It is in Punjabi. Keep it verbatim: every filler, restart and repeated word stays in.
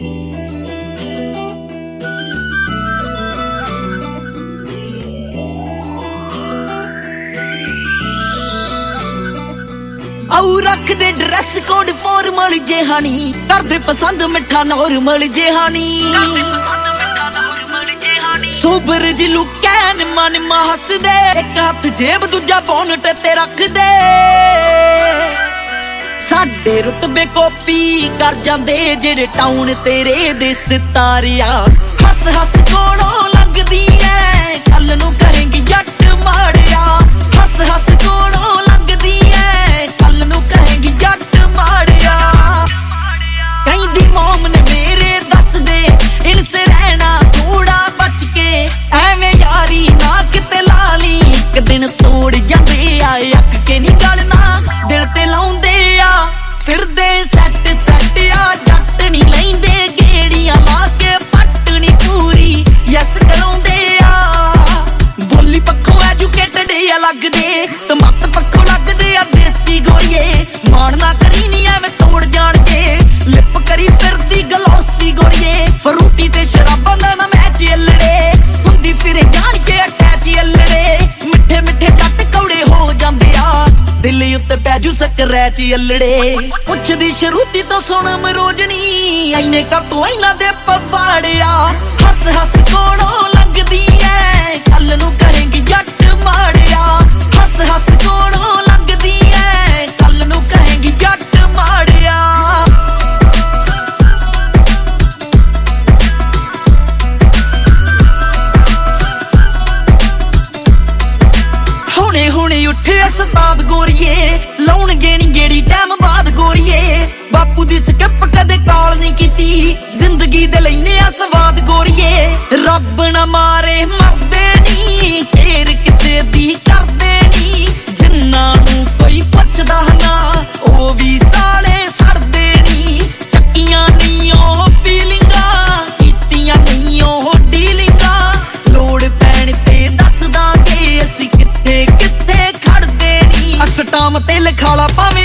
ਆਉ ਰੱਖ ਦੇ ਡਰੈਸ ਕੋਡ ਫਾਰਮਲ ਜੇ ਹਾਨੀ ਕਰਦੇ ਪਸੰਦ ਮਿੱਠਾ ਨੋਰਮਲ ਜੇ ਹਾਨੀ ਸੋਬਰ ਜੀ ਲੁਕੈਨ ਮਨ ਹੱਸਦੇ ਇੱਕ ਹੱਥ ਜੇਬ ਦੂਜਾ ਬੋਨਟ ਤੇ ਰੱਖਦੇ ਸਾਡੇ ਰੁਤਬੇ ਕਾਪੀ ਕਰ ਜਾਂਦੇ ਜਿਹੜੇ ਟਾਊਨ ਤੇਰੇ ਦੇ ਸਿਤਾਰਿਆ ਹੱਸ ਹੱਸ ਕੋਲੋਂ ਲੰਘਦੀ ਐ ਕੱਲ ਨੂੰ ਕਹੇਂਗੀ ਜੱਟ ਮਾੜਿਆ ਹੱਸ ਹੱਸ ਕੋਲੋਂ ਲੰਘਦੀ ਐ ਕੱਲ ਨੂੰ ਕਹੇਂਗੀ ਜੱਟ ਮਾੜਿਆ ਕਹਿੰਦੀ ਮੋਮ ਨੇ ਮੇਰੇ ਦੱਸਦੇ ਇਨਸੇ ਰਹਿਣਾ ਥੋੜਾ ਬਚ ਕੇ ਐਵੇਂ ਯਾਰੀ ਨਾ ਕਿਤੇ ਲਾ ਲਈ ਇੱਕ ਦਿਨ ਤੋੜ ਜਾਂਦੇ ਆ ਅੱਕ ਕੇ ਨਹੀਂ ਗਲਣਾ ਦਿਲ ਤੇ ਲਾਉਂਦੇ ਆ ਫਿਰਦੇ ਸੱਟ ਸੱਟ ਆ ਜੱਟ ਨਹੀਂ ਲੈਂਦੇ ਗੇੜੀਆਂ ਲਾ ਕੇ ਪੱਟ ਨਹੀਂ ਪੂਰੀ ਯਸ ਕਰਾਉਂਦੇ ਆ ਬੋਲੀ ਪੱਖੋਂ ਐਜੂਕੇਟਡ ਆ ਲੱਗਦੇ ਤੇ ਮੱਤ ਪੱਖੋਂ ਲੱਗਦੇ ਆ ਦੇਸੀ ਗੋਰੀਏ ਮਾਣ ਨਾ ਕਰੀ ਨੀ ਐਵੇਂ ਤੋੜ ਜਾਣਗੇ ਲਿਪ ਕਰੀ ਫਿਰਦੀ ਗਲੋਸੀ ਗੋਰੀਏ ਫਰੂਟੀ ਤੇ ਸ਼ਰਾਬਾਂ ਦਾ ਨਾ ਮੈਚ ਅਲੜੇ ਹੁੰਦੀ ਫਿਰੇ ਜਾਣ ਕੇ ਅਟੈਚ ਅਲੜੇ ਮਿੱਠੇ ਮਿੱਠੇ ਜੱਟ ਕੌੜੇ ਹੋ ਜਾਂਦੇ ਆ ਦਿਲ ਉੱਤੇ ਪੈਜੂ ਸਕਰੈਚ ਅਲੜੇ ਪੁੱਛਦੀ ਸ਼ਰੂਤੀ ਤੋਂ ਸੁਣ ਮਰੋਜਣੀ ਐਨੇ ਕਾਤੋਂ ਇਹਨਾਂ ਦੇ ਪਵਾੜਿਆ ਹੱਸ ਹੱਸ ਕੋਲੋਂ ਲੰਘਦੀ ਐ ਕੱਲ ਨੂੰ ਕਹੇਂਗੀ ਜੱਟ ਮਾੜਿਆ ਹੱਸ ਹੱਸ ਕੋਲੋਂ ਲੰਘਦੀ ਐ ਕੱਲ ਨੂੰ ਕਹੇਂਗੀ ਜੱਟ ਮਾੜਿਆ ਹੁਣੇ ਹੁਣੇ ਉੱਠੇ ਉਸਤਾਦ ਗੋਰੀਏ ਲਾਉਣਗੇ ਨੀ ਗੇੜੀ ਟਾਈਮ ਬਾਅਦ ਗੋਰੀਏ ਬਾਪੂ ਦੀ ਸਕਿਪ ਕਦੇ ਕਾਲ ਨਹੀਂ ਕੀਤੀ ਜ਼ਿੰਦਗੀ ਦੇ ਲੈਨੇ ਆ ਸਵਾਦ ਗੋਰੀਏ ਰੱਬ ਨਾ ਮਾਰੇ ਮਰਦੇ ਨੀ ਫੇਰ ਕਿਸੇ ਦੀ ਕਰਦੇ ਨੀ ਜਿੰਨਾਂ ਨੂੰ ਕੋਈ ਪੁੱਛਦਾ ਨਾ ਉਹ ਵੀ ਸਾਲੇ ਸੜਦੇ ਨੀ ਚੱਕੀਆਂ ਨਹੀਂ ਉਹ ਫੀਲਿੰਗਾਂ ਕੀਤੀਆਂ ਨਹੀਂ ਉਹ ਡੀਲਿੰਗਾਂ ਲੋੜ ਪੈਣ ਤੇ ਦੱਸ ਦਾਂਗੇ ਅਸੀਂ ਕਿੱਥੇ ਕਿੱਥੇ ਖੜਦੇ ਨੀ ਅਸਟਾਮ ਤੇ ਲਿਖਾਲਾ ਭਾਵੇਂ